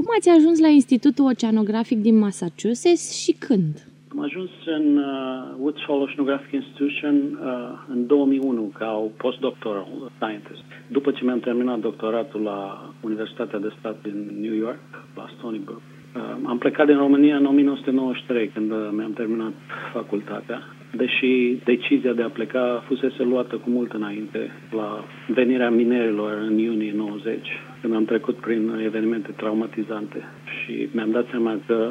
ați ajuns la Institutul Oceanografic din Massachusetts și când? Am ajuns în Woods Hole Oceanographic Institution în 2001 ca o postdoctoral scientist. După ce mi-am terminat doctoratul la Universitatea de Stat din New York, la Stony Brook. Am plecat din România în 1993, când mi-am terminat facultatea, deși decizia de a pleca fusese luată cu mult înainte, la venirea minerilor în iunie 90, când am trecut prin evenimente traumatizante și mi-am dat seama că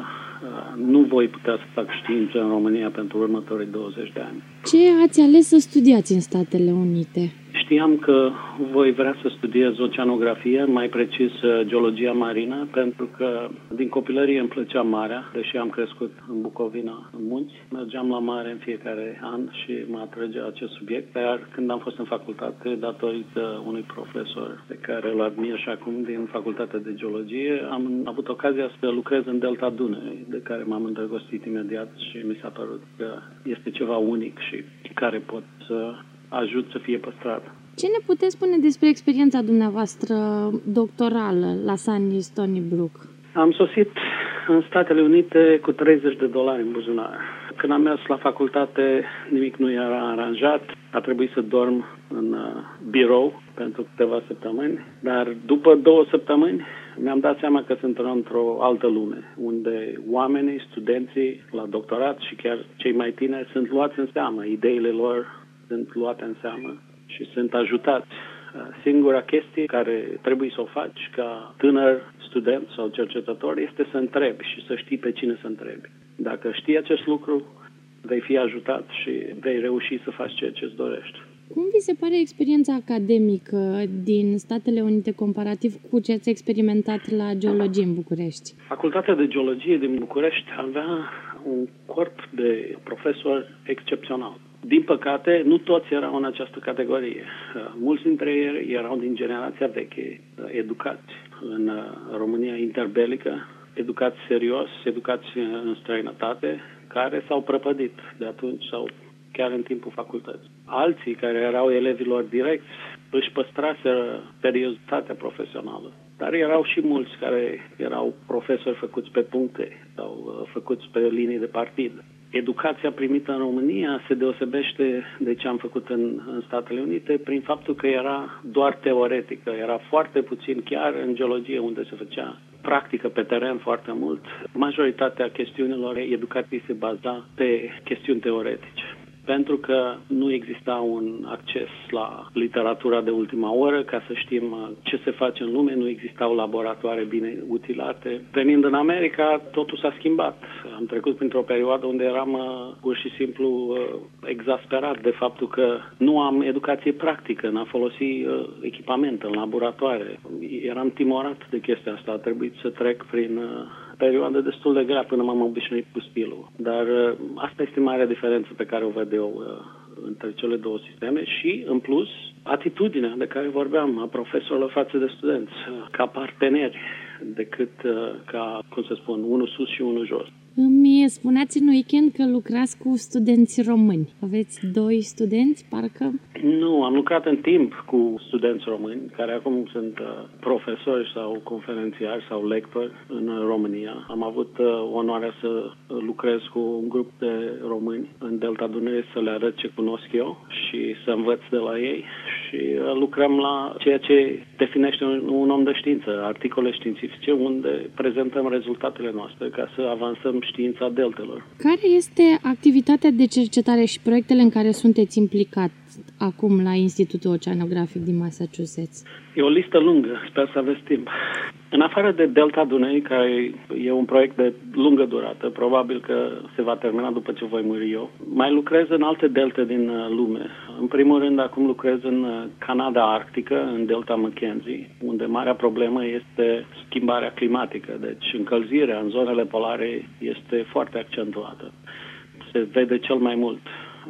nu voi putea să fac știință în România pentru următorii 20 de ani. Ce ați ales să studiați în Statele Unite? Știam că voi vrea să studiez oceanografie, mai precis geologia marină, pentru că din copilărie îmi plăcea marea, deși am crescut în Bucovina, în munți. Mergeam la mare în fiecare an și mă atrăgea acest subiect, dar când am fost în facultate, datorită unui profesor pe care îl admir și acum din Facultatea de Geologie, am avut ocazia să lucrez în Delta Dunării, de care m-am îndrăgostit imediat și mi s-a părut că este ceva unic și care pot să ajut să fie păstrat. Ce ne puteți spune despre experiența dumneavoastră doctorală la SUNY Stony Brook? Am sosit în Statele Unite cu $30 în buzunar. Când am mers la facultate, nimic nu era aranjat. A trebuit să dorm în birou pentru câteva săptămâni, dar după 2 săptămâni mi-am dat seama că sunt într-o altă lume, unde oamenii, studenții la doctorat și chiar cei mai tineri sunt luați în seamă, ideile lor sunt luate în seamă și sunt ajutați. Singura chestie care trebuie să o faci ca tânăr student sau cercetător este să întrebi și să știi pe cine să întrebi. Dacă știi acest lucru, vei fi ajutat și vei reuși să faci ceea ce îți dorești. Cum vi se pare experiența academică din Statele Unite comparativ cu ce ați experimentat la geologie în București? Facultatea de Geologie din București avea un corp de profesori excepțional. Din păcate, nu toți erau în această categorie. Mulți dintre ei erau din generația veche, educați în România interbelică, educați serios, educați în străinătate, care s-au prăpădit de atunci sau chiar în timpul facultății. Alții care erau elevilor direcți își păstraseră seriozitatea profesională. Dar erau și mulți care erau profesori făcuți pe puncte sau făcuți pe linii de partid. Educația primită în România se deosebește de ce am făcut în Statele Unite prin faptul că era doar teoretică, era foarte puțin, chiar în geologie unde se făcea practică pe teren foarte mult. Majoritatea chestiunilor educației se baza pe chestiuni teoretice. Pentru că nu exista un acces la literatura de ultima oră, ca să știm ce se face în lume, nu existau laboratoare bine utilate. Venind în America, totul s-a schimbat. Am trecut printr-o perioadă unde eram pur și simplu exasperat de faptul că nu am educație practică în a folosi echipament în laboratoare. Eram timorat de chestia asta, a trebuit să trec prin perioadă destul de grea până m-am obișnuit cu stilul. Dar asta este marea diferență pe care o văd eu între cele două sisteme și, în plus, atitudinea de care vorbeam a profesorilor față de studenți, ca parteneri, decât ca, cum să spun, unul sus și unul jos. Îmi spuneați în weekend că lucrați cu studenți români. Aveți 2 studenți, parcă? Nu, am lucrat în timp cu studenți români, care acum sunt profesori sau conferențiari sau lectori în România. Am avut onoarea să lucrez cu un grup de români în Delta Dunării, să le arăt ce cunosc eu și să învăț de la ei. Și lucrăm la ceea ce definește un om de știință, articole științifice, unde prezentăm rezultatele noastre ca să avansăm știința deltelor. Care este activitatea de cercetare și proiectele în care sunteți implicat acum la Institutul Oceanografic din Massachusetts? E o listă lungă, sper să aveți timp. În afară de Delta Dunării, care e un proiect de lungă durată, probabil că se va termina după ce voi muri eu, mai lucrez în alte delte din lume. În primul rând, acum lucrez în Canada Arctică, în Delta Mackenzie, unde marea problemă este schimbarea climatică. Deci încălzirea în zonele polare este foarte accentuată. Se vede cel mai mult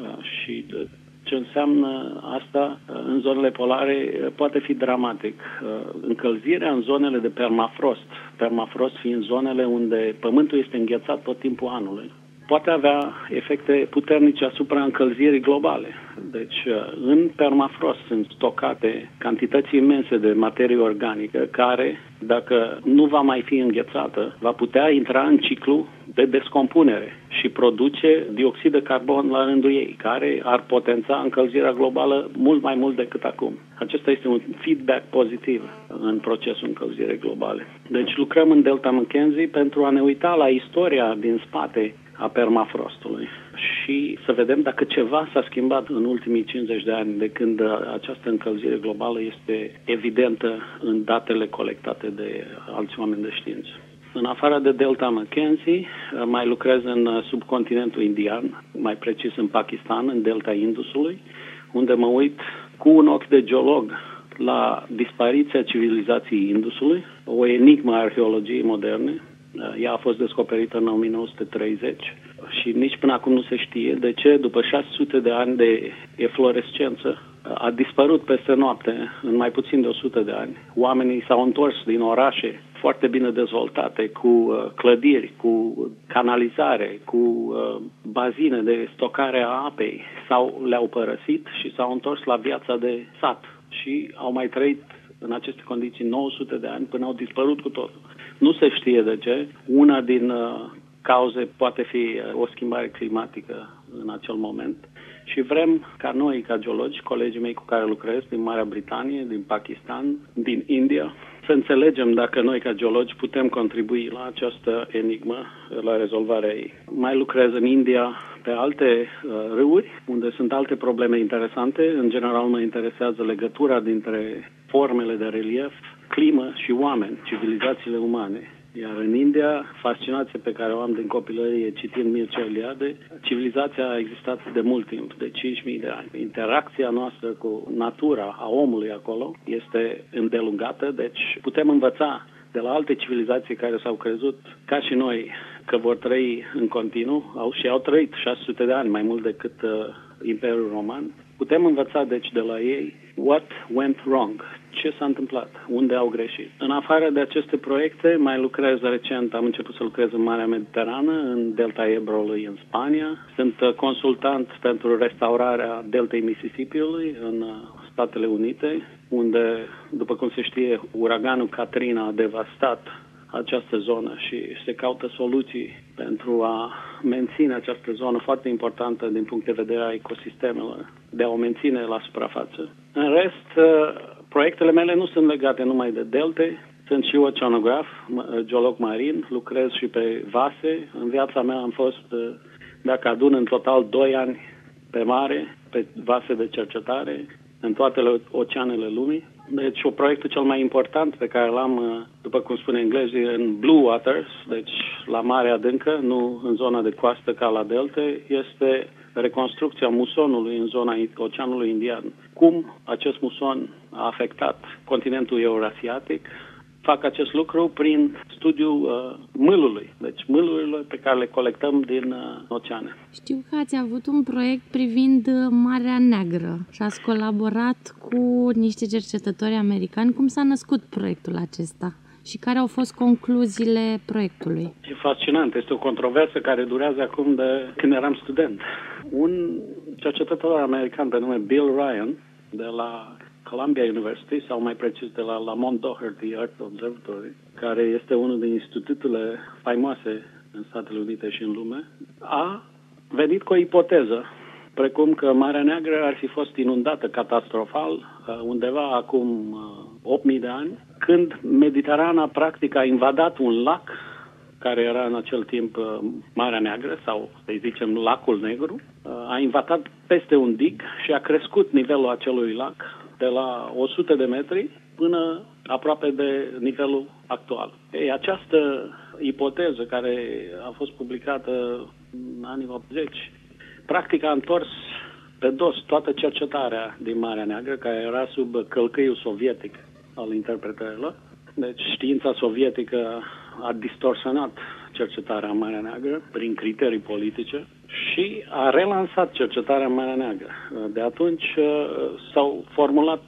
și ce înseamnă asta în zonele polare poate fi dramatic. Încălzirea în zonele de permafrost fiind zonele unde pământul este înghețat tot timpul anului, poate avea efecte puternice asupra încălzirii globale. Deci, în permafrost sunt stocate cantități imense de materie organică care dacă nu va mai fi înghețată, va putea intra în ciclu de descompunere și produce dioxid de carbon la rândul ei, care ar potența încălzirea globală mult mai mult decât acum. Acesta este un feedback pozitiv în procesul încălzirii globale. Deci lucrăm în Delta McKenzie pentru a ne uita la istoria din spate a permafrostului și să vedem dacă ceva s-a schimbat în ultimii 50 de ani de când această încălzire globală este evidentă în datele colectate de alți oameni de știință. În afară de Delta McKenzie, mai lucrez în subcontinentul indian, mai precis în Pakistan, în Delta Indusului, unde mă uit cu un ochi de geolog la dispariția civilizației Indusului, o enigmă a arheologiei moderne. Ea a fost descoperită în 1930 și nici până acum nu se știe de ce, după 600 de ani de eflorescență, a dispărut peste noapte, în mai puțin de 100 de ani. Oamenii s-au întors din orașe foarte bine dezvoltate, cu clădiri, cu canalizare, cu bazine de stocare a apei, sau le-au părăsit și s-au întors la viața de sat și au mai trăit în aceste condiții 900 de ani până au dispărut cu totul. Nu se știe de ce. Una din cauze poate fi o schimbare climatică în acel moment și vrem ca noi, ca geologi, colegii mei cu care lucrez din Marea Britanie, din Pakistan, din India, să înțelegem dacă noi, ca geologi, putem contribui la această enigmă, la rezolvarea ei. Mai lucrez în India pe alte râuri, unde sunt alte probleme interesante. În general mă interesează legătura dintre formele de relief, climă și oameni, civilizațiile umane. Iar în India, fascinația pe care o am din copilărie citind Mircea Eliade, civilizația a existat de mult timp, de 5.000 de ani. Interacția noastră cu natura a omului acolo este îndelungată, deci putem învăța de la alte civilizații care s-au crezut, ca și noi, că vor trăi în continuu, au trăit 600 de ani, mai mult decât Imperiul Roman. Putem învăța, deci, de la ei what went wrong, ce s-a întâmplat, unde au greșit. În afară de aceste proiecte, mai lucrez recent, am început să lucrez în Marea Mediterană, în Delta Ebrului, în Spania. Sunt consultant pentru restaurarea Deltei Mississippiului în Statele Unite, unde, după cum se știe, uraganul Katrina a devastat această zonă și se caută soluții pentru a menține această zonă foarte importantă din punct de vedere a ecosistemelor, de a o menține la suprafață. În rest, proiectele mele nu sunt legate numai de delte, sunt și oceanograf, geolog marin, lucrez și pe vase. În viața mea am fost, dacă adun în total, 2 ani pe mare, pe vase de cercetare, în toate oceanele lumii. Deci, proiectul cel mai important pe care l-am, după cum spune englezii, în Blue Waters, deci la mare adâncă, nu în zona de coastă ca la delte, este reconstrucția musonului în zona Oceanului Indian. Cum acest muson a afectat continentul eurasiatic? Fac acest lucru prin studiul mâlului, deci mâlurile pe care le colectăm din oceane. Știu că ați avut un proiect privind Marea Neagră și ați colaborat cu niște cercetători americani. Cum s-a născut proiectul acesta și care au fost concluziile proiectului? E fascinant, este o controversă care durează acum de când eram student. Un cercetător american pe nume Bill Ryan, de la Columbia University, sau mai precis de la Lamont Doherty Earth Observatory, care este unul din institutele faimoase în Statele Unite și în lume, a venit cu o ipoteză, precum că Marea Neagră ar fi fost inundată catastrofal undeva acum 8.000 de ani, când Mediterana practic a invadat un lac care era în acel timp Marea Neagră, sau să zicem Lacul Negru, a invadat peste un dig și a crescut nivelul acelui lac de la 100 de metri până aproape de nivelul actual. Ei, această ipoteză care a fost publicată în anii 80, practic a întors pe dos toată cercetarea din Marea Neagră, care era sub călcâiul sovietic al interpretărilor. Deci știința sovietică a distorsionat cercetarea în Marea Neagră prin criterii politice și a relansat cercetarea în Marea Neagră. De atunci s-au formulat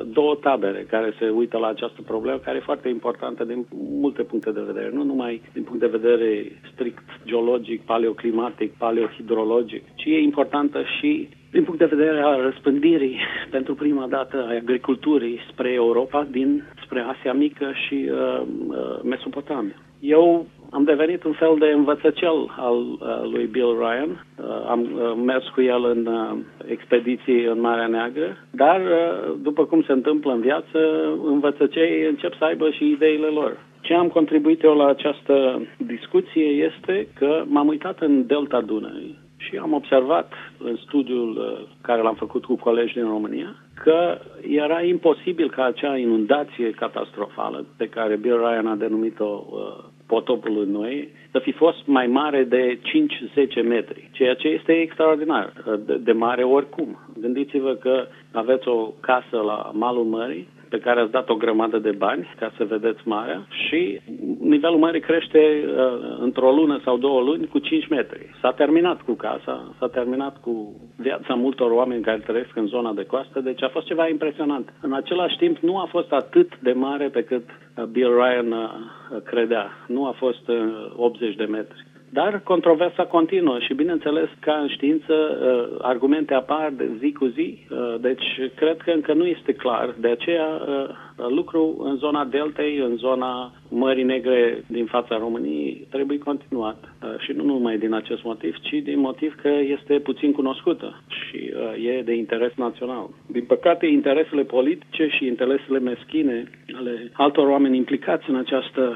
2 tabere care se uită la această problemă, care e foarte importantă din multe puncte de vedere, nu numai din punct de vedere strict geologic, paleoclimatic, paleohidrologic, ci e importantă și din punct de vedere al răspândirii pentru prima dată a agriculturii spre Europa, spre Asia Mică și Mesopotamia. Eu am devenit un fel de învățăcel al lui Bill Ryan. Am mers cu el în expediții în Marea Neagră, dar după cum se întâmplă în viață, învățăcei încep să aibă și ideile lor. Ce am contribuit eu la această discuție este că m-am uitat în delta Dunării și am observat în studiul care l-am făcut cu colegi din România că era imposibil ca acea inundație catastrofală pe care Bill Ryan a denumit-o potopul în noi să fi fost mai mare de 5-10 metri, ceea ce este extraordinar, de mare oricum. Gândiți-vă că aveți o casă la malul mării pe care ați dat o grămadă de bani ca să vedeți marea și nivelul mării crește într-o lună sau 2 luni cu 5 metri. S-a terminat cu casa, s-a terminat cu viața multor oameni care trăiesc în zona de coastă, deci a fost ceva impresionant. În același timp nu a fost atât de mare pe cât Bill Ryan credea. Nu a fost 80 de metri. Dar controversa continuă și, bineînțeles, ca în știință, argumente apar de zi cu zi, deci cred că încă nu este clar. De aceea, lucru în zona Deltei, în zona Mării Negre din fața României, trebuie continuat. Și nu numai din acest motiv, ci din motiv că este puțin cunoscută și e de interes național. Din păcate, interesele politice și interesele meschine ale altor oameni implicați în această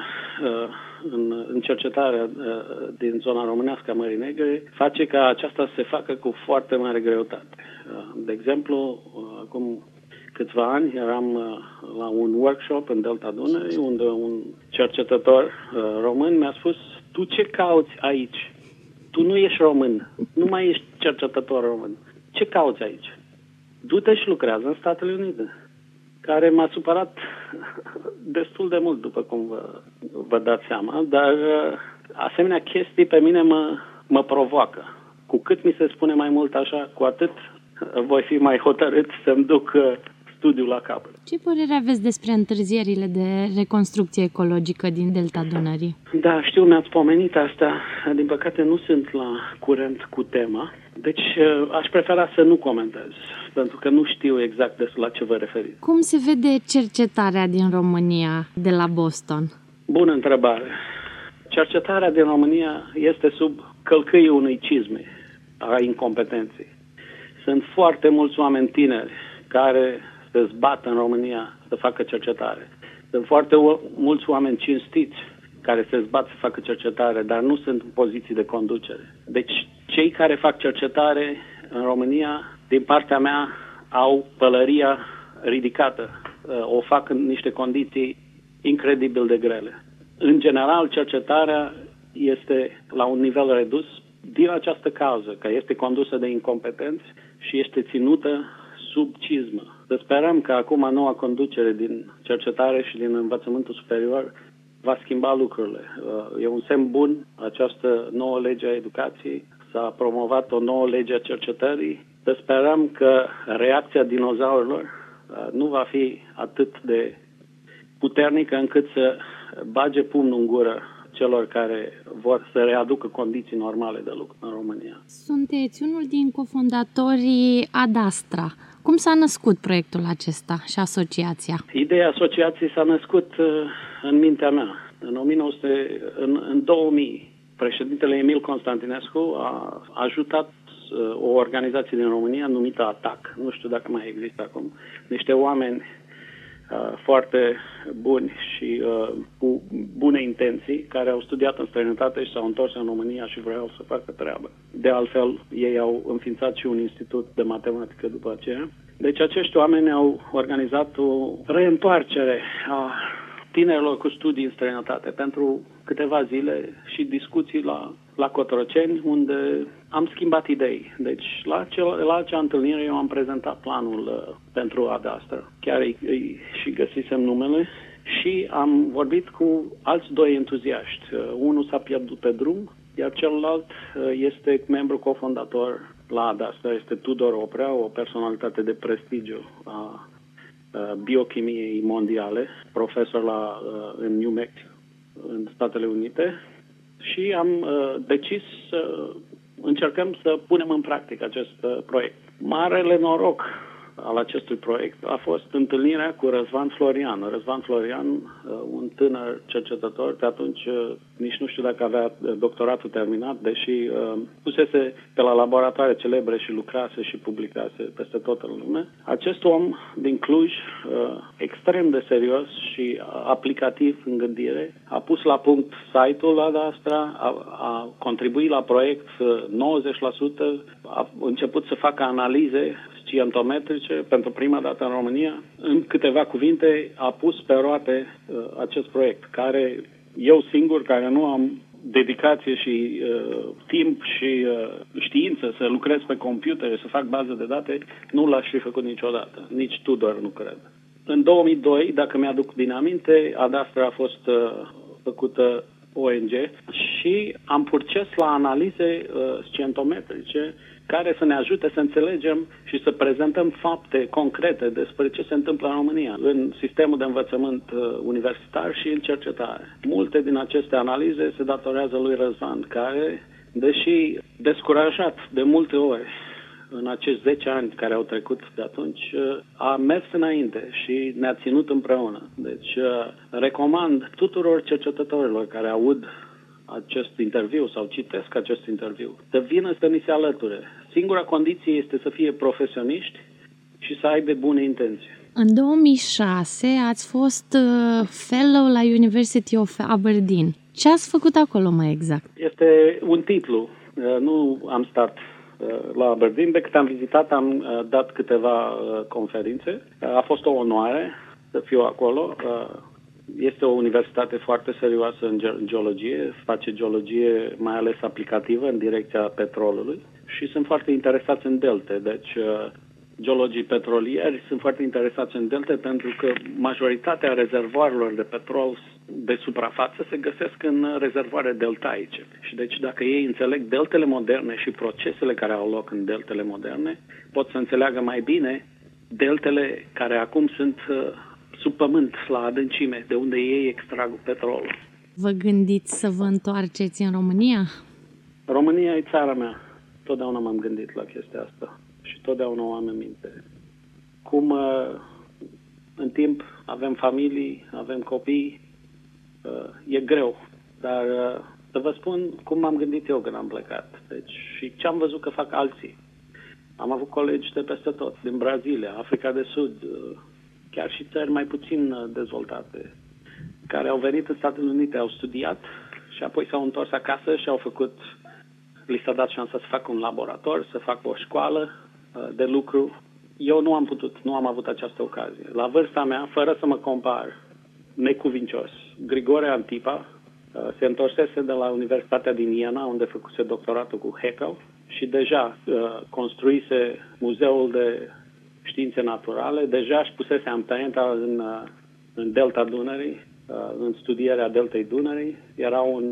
în cercetarea din zona românească a Mării Negre face ca aceasta să se facă cu foarte mare greutate. De exemplu, acum câțiva ani eram la un workshop în Delta Dunării unde un cercetător român mi-a spus: tu ce cauți aici? Tu nu ești român, nu mai ești cercetător român. Ce cauți aici? Du-te și lucrează în Statele Unite. Care m-a supărat destul de mult, după cum vă dați seama, dar asemenea chestii pe mine mă provoacă. Cu cât mi se spune mai mult așa, cu atât voi fi mai hotărât să-mi duc studiul la capăt. Ce părere aveți despre întârzierile de reconstrucție ecologică din Delta Dunării? Da, știu, mi-ați pomenit asta. Din păcate nu sunt la curent cu tema, deci aș prefera să nu comentez, pentru că nu știu exact la ce vă referiți. Cum se vede cercetarea din România de la Boston? Bună întrebare. Cercetarea din România este sub călcâiul unei cizme a incompetenței. Sunt foarte mulți oameni tineri care se zbat în România să facă cercetare. Sunt foarte mulți oameni cinstiți care se zbat să facă cercetare, dar nu sunt în poziții de conducere. Deci, cei care fac cercetare în România, din partea mea, au pălăria ridicată. O fac în niște condiții incredibil de grele. În general, cercetarea este la un nivel redus din această cauză, că este condusă de incompetenți și este ținută sub cizmă. Să sperăm că acum noua conducere din cercetare și din învățământul superior va schimba lucrurile. E un semn bun această nouă lege a educației. S-a promovat o nouă lege a cercetării. Să sperăm că reacția dinozaurilor nu va fi atât de puternică încât să bage pumnul în gură celor care vor să readucă condiții normale de lucru în România. Sunteți unul din cofondatorii Adastra. Cum s-a născut proiectul acesta și asociația? Ideea asociației s-a născut în mintea mea. În 2000, președintele Emil Constantinescu a ajutat o organizație din România numită ATAC. Nu știu dacă mai există acum. Niște oameni foarte buni și cu bune intenții, care au studiat în străinătate și s-au întors în România și vreau să facă treabă. De altfel, ei au înființat și un institut de matematică după aceea. Deci acești oameni au organizat o reîntoarcere a tinerilor cu studii în străinătate pentru câteva zile și discuții la Cotroceni, unde am schimbat idei. Deci, la acea întâlnire eu am prezentat planul pentru Adastra. Chiar îi și găsisem numele și am vorbit cu alți 2 entuziaști. Unul s-a pierdut pe drum, iar celălalt este membru cofondator la Adastra, este Tudor Oprea, o personalitate de prestigiu a biochimiei mondiale, profesor în New Mexico, în Statele Unite, și am decis să încercăm să punem în practică acest proiect. Marele noroc al acestui proiect a fost întâlnirea cu Răzvan Florian. Răzvan Florian, un tânăr cercetător, de atunci nici nu știu dacă avea doctoratul terminat, deși pusese pe la laboratoare celebre și lucrase și publicase peste tot în lume. Acest om din Cluj, extrem de serios și aplicativ în gândire, a pus la punct site-ul Ad Astra, a contribuit la proiect 90%, a început să facă analize scientometrice pentru prima dată în România. În câteva cuvinte a pus pe roate acest proiect, care eu singur, care nu am dedicație și timp și știință să lucrez pe computer, să fac baze de date, nu l-aș fi făcut niciodată. Nici Tudor nu cred. În 2002, dacă mi-aduc bine aminte, Ad Astra a fost făcută ONG și am purces la analize scientometrice care să ne ajute să înțelegem și să prezentăm fapte concrete despre ce se întâmplă în România, în sistemul de învățământ universitar și în cercetare. Multe din aceste analize se datorează lui Răzvan, care, deși descurajat de multe ori în acești 10 ani care au trecut de atunci, a mers înainte și ne-a ținut împreună. Deci recomand tuturor cercetătorilor care aud acest interviu sau citesc acest interviu să vină să ni se alăture. Singura condiție este să fie profesioniști și să aibă bune intenții. În 2006 ați fost fellow la University of Aberdeen. Ce ați făcut acolo mai exact? Este un titlu. Nu am stat la Aberdeen, de cât am vizitat am dat câteva conferințe. A fost o onoare să fiu acolo. Este o universitate foarte serioasă în geologie, face geologie mai ales aplicativă în direcția petrolului și sunt foarte interesați în delte. Deci geologii petrolieri sunt foarte interesați în delte pentru că majoritatea rezervoarelor de petrol de suprafață se găsesc în rezervoare deltaice. Și deci dacă ei înțeleg deltele moderne și procesele care au loc în deltele moderne, pot să înțeleagă mai bine deltele care acum sunt sub pământ, la adâncime, de unde ei extrag petrolul. Vă gândiți să vă întoarceți în România? România e țara mea. Totdeauna m-am gândit la chestia asta și totdeauna o am în minte. Cum în timp avem familii, avem copii, e greu. Dar să vă spun cum m-am gândit eu când am plecat. Deci, și ce am văzut că fac alții. Am avut colegi de peste tot, din Brazilia, Africa de Sud, chiar și țări mai puțin dezvoltate, care au venit în Statele Unite, au studiat și apoi s-au întors acasă și au făcut, li s-a dat șansa să facă un laborator, să facă o școală de lucru. Eu nu am putut, nu am avut această ocazie. La vârsta mea, fără să mă compar, necuvincios, Grigore Antipa se întorsese de la Universitatea din Iena, unde făcuse doctoratul cu Haeckel și deja construise Muzeul de Științe Naturale, deja își pusese amprenta în delta Dunării, în studierea deltei Dunării. Era un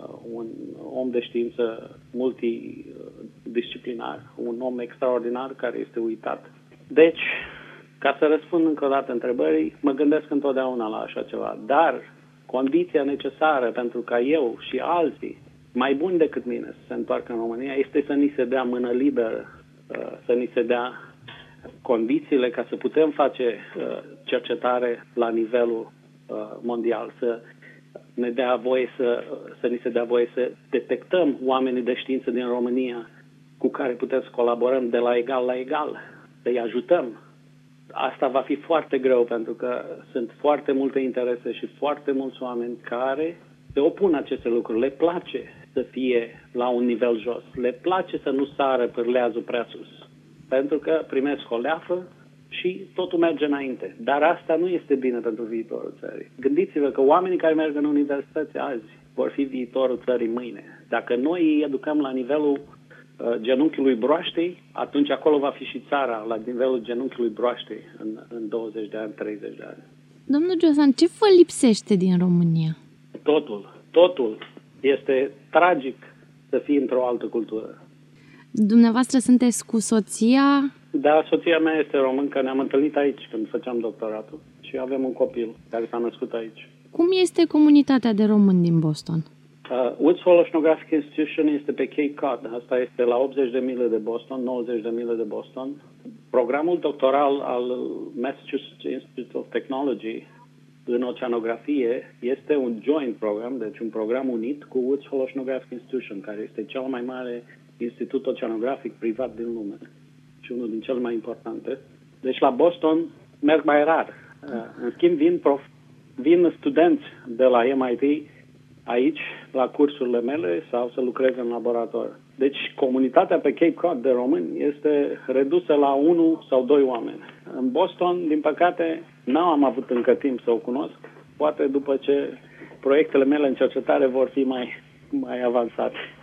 om de știință multidisciplinar, un om extraordinar care este uitat. Deci, ca să răspund încă o dată întrebării, mă gândesc întotdeauna la așa ceva, dar condiția necesară pentru ca eu și alții, mai buni decât mine, să se întoarcă în România, este să ni se dea mână liberă, să ni se dea condițiile ca să putem face cercetare la nivelul mondial, să ne dea voie să ni se dea voie să detectăm oamenii de știință din România cu care putem să colaborăm de la egal la egal, să-i ajutăm. Asta va fi foarte greu pentru că sunt foarte multe interese și foarte mulți oameni care se opun aceste lucruri. Le place să fie la un nivel jos, le place să nu sară pârleazul prea sus, pentru că primesc o leafă și totul merge înainte. Dar asta nu este bine pentru viitorul țării. Gândiți-vă că oamenii care merg în universități azi vor fi viitorul țării mâine. Dacă noi îi educăm la nivelul genunchiului broaștei, atunci acolo va fi și țara la nivelul genunchiului broaștei în 20 de ani, 30 de ani. Domnul Giosan, ce vă lipsește din România? Totul. Este tragic să fii într-o altă cultură. Dumneavoastră sunteți cu soția? Da, soția mea este româncă, ne-am întâlnit aici când făceam doctoratul și avem un copil care s-a născut aici. Cum este comunitatea de români din Boston? Woods Hole Oceanographic Institution este pe Cape Cod. Asta este la 80 de mile de Boston, 90 de mile de Boston. Programul doctoral al Massachusetts Institute of Technology în oceanografie este un joint program, deci un program unit cu Woods Hole Oceanographic Institution, care este cel mai mare institut oceanografic privat din lume și unul din cele mai importante. Deci la Boston merg mai rar. În schimb, vin studenți de la MIT aici, la cursurile mele, sau să lucreze în laborator. Deci, comunitatea pe Cape Cod de români este redusă la 1 sau 2 oameni. În Boston, din păcate, n-am avut încă timp să o cunosc. Poate după ce proiectele mele în cercetare vor fi mai avansate.